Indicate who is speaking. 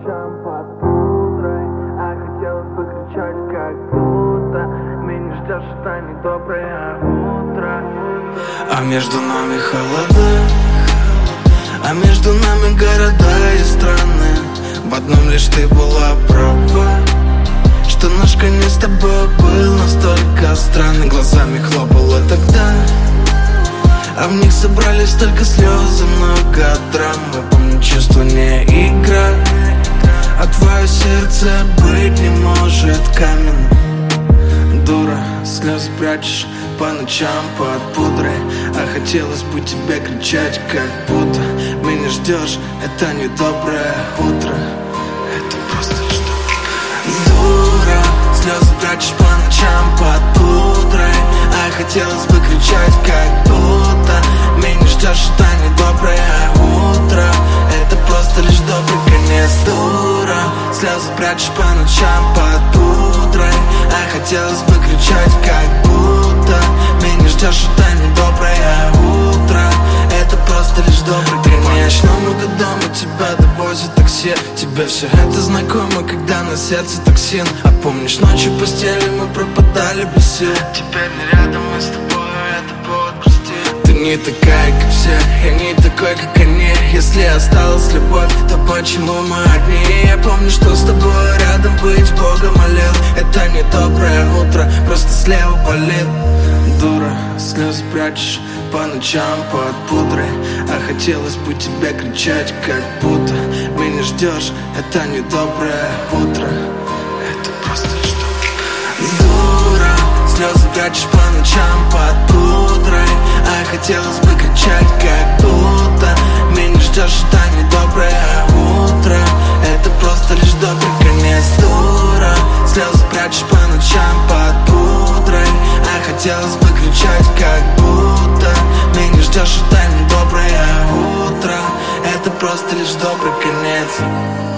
Speaker 1: ночам под пудрой, а хотелось бы кричать, как будто меня ждешь, это недоброе утро.
Speaker 2: А между нами холода, а между нами города и страны. В одном лишь ты была права, что наш конец с тобой был настолько странный. Глазами хлопала тогда, а в них собрались только слезы, много драмы. Помню, чувство не игра, а твое сердце быть не может каменным. Дура, слезы прячешь по ночам под пудрой, а хотелось бы тебе кричать, как будто меня ждешь, это недоброе утро. Это просто что? Дура, слезы прячешь по ночам под пудрой, а хотелось бы кричать, как будто меня ждешь, это недоброе утро. Это просто лишь добрый конец. Дура, слезы прячешь по ночам под пудрой, а хотелось бы кричать, как будто меня ждешь, это недоброе утро. Это просто лишь добрый конец. По ночному до дома тебя довозит такси. Тебе все это знакомо, когда на сердце токсин. А помнишь, ночью в постели мы пропадали без сил. Теперь не рядом мы с тобой, это повод грустить. Ты не такая, как все, я не такой, как они. Если осталась любовь, то почему мы одни? Я помню, что с тобой рядом быть Бога молил. Это не доброе утро, просто слева болит. Дура, слезы прячешь по ночам под пудрой, а хотелось бы тебе кричать, как будто меня ждешь, это недоброе утро. Это просто что? Дура, слезы прячешь по ночам под пудрой, а хотелось бы кричать, как будто меня ждешь, это недоброе утро. Это просто лишь добрый конец. Дура, слезы прячешь по ночам под пудрой, а хотелось бы кричать, как будто меня ждешь, это недоброе утро. Это просто лишь добрый конец.